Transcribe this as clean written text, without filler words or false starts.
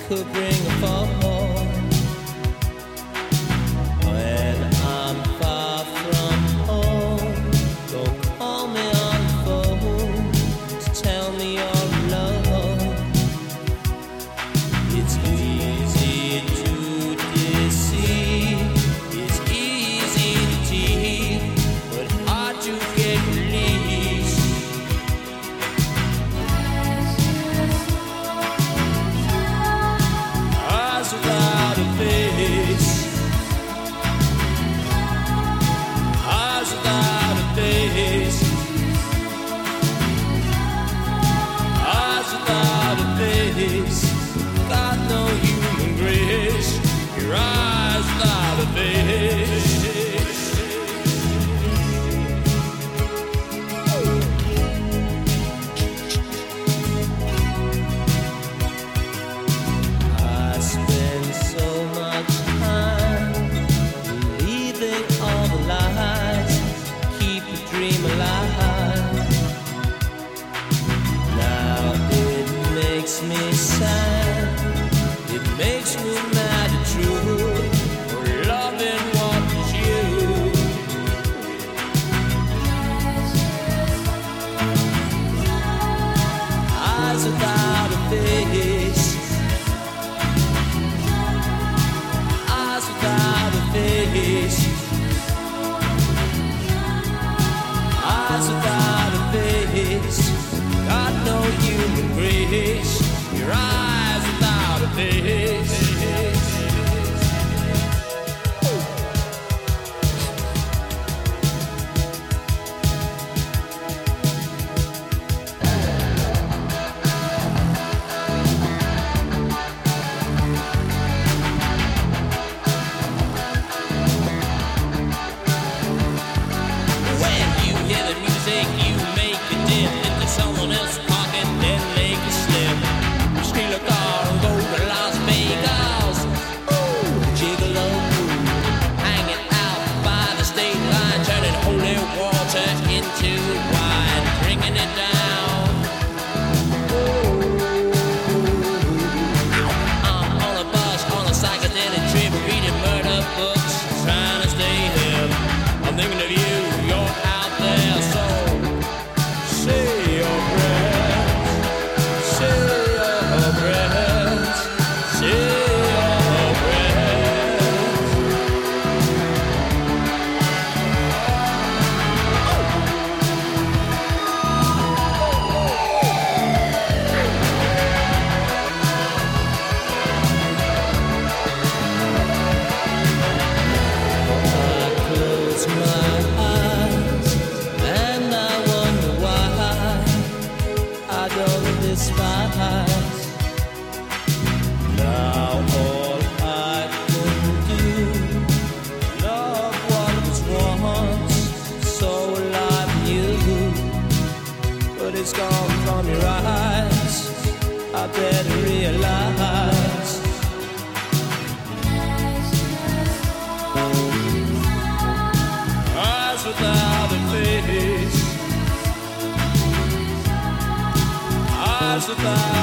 could bring a fall. When I'm far from home, don't call me on the phone to tell me you're alone. It's easy to deceive, it's easy to tease, but hard to get released. Eyes without a face, eyes without a face, eyes without a face. Got no human grace. Your eyes without a face. I spend so much time believing all the lies, keep a dream alive. Now it makes me sad, it makes me mad and true, for loving what was you. Eyes without a face, eyes without a face, eyes without a face. Got no human grace. Your eyes without a face. When you hear the music, you make a dip into someone else's pocket, then make a slip. Steal a car and go to Las Vegas. Ooh, gigolo, hanging out by the state line, turning holy water into wine, bringing it down. I'm on a bus, on a psychedelic trip, reading murder books, trying to stay hip. I'm thinking of you, you're out there, so say your prayers, say your prayers, say your prayers. I close my eyes and I wonder why I don't despise. Now all I can do, love what was once so alive in you, but it's gone from your eyes. I better realize. Eyes without a face, eyes without